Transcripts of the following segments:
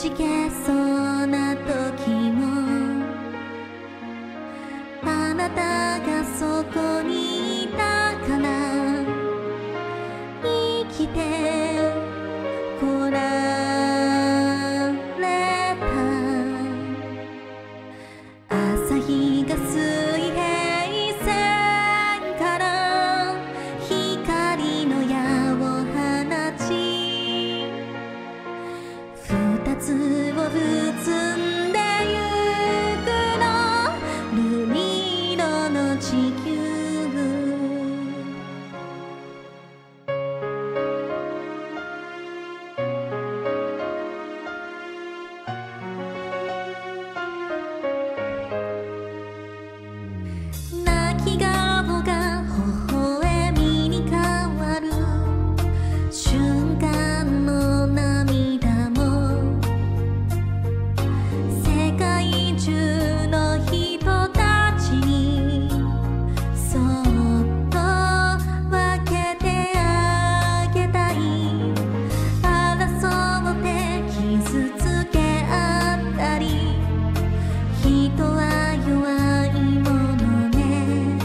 じけそうな時もあなたがそこにいたから生きてこられた。朝日が水平線から光の矢を放ち二つを結んでゆくの瑠璃色の地球。泣き顔が微笑みに変わる瞬間の涙も世界中の人たちにそっと分けてあげたい。争って傷つけ合ったり人は弱いものね。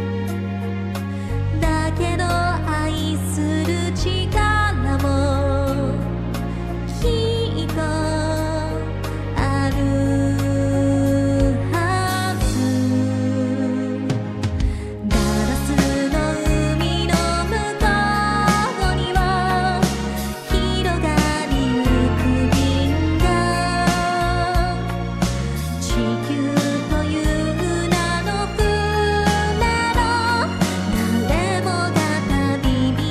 だけど愛する力もきっとあるはず。ガラスの海の向こうには広がりゆく銀河。地球という名の船の誰もが旅人。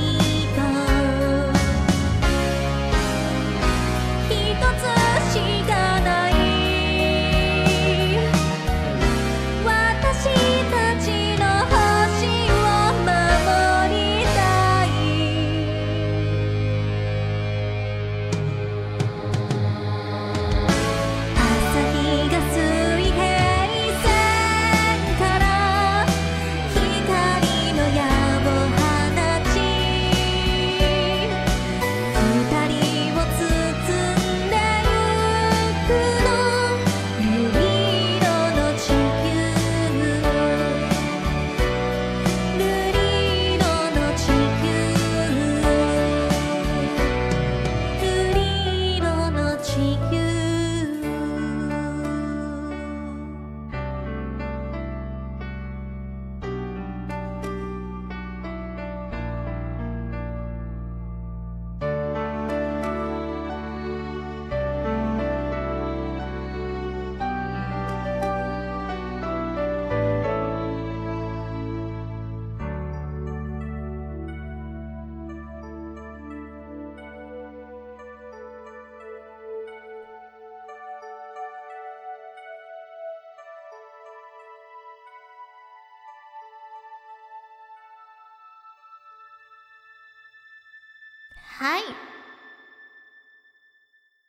一つしかない私たちの星を守りたい。朝日が水平線から光の矢を放ち二人を包んでゆくの瑠璃色の地球。瑠璃色の地球。瑠璃色の地球。はい。